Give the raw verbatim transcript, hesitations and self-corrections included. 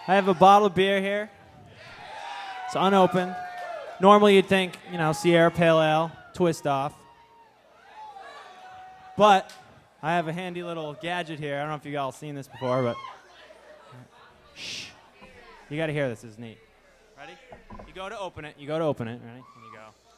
I have a bottle of beer here. It's unopened. Normally you'd think, you know, Sierra Pale Ale, twist off. But I have a handy little gadget here. I don't know if you all seen this before, but shh. You got to hear this. This is neat. Ready? You go to open it. You go to open it. Ready? And you go.